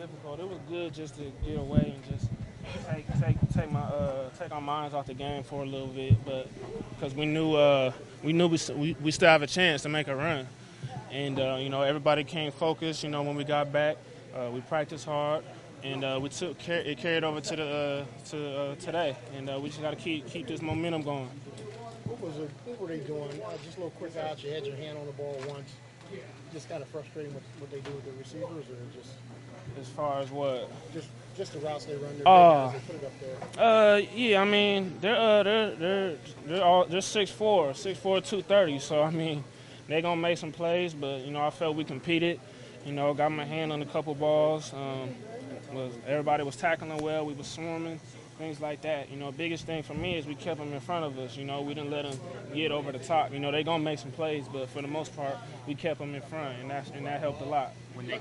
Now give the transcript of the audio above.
difficult. It was good just to get away and just take our minds off the game for a little bit, but because we still have a chance to make a run, and everybody came focused. When we got back, we practiced hard, and it carried over to today, and we just got to keep this momentum going. What were they doing? Just a little quick out. You had your hand on the ball once. Just kind of frustrating what they do with the receivers, or just As far as what? just the routes they run. Their big guys, they put it up there. Yeah, I mean they're 6'4", 230. So I mean they're gonna make some plays, but I felt we competed. Got my hand on a couple balls. Everybody was tackling well. We was swarming, things like that. Biggest thing for me is we kept them in front of us. We didn't let them get over the top. They gonna make some plays, but for the most part, we kept them in front, and that helped a lot. When they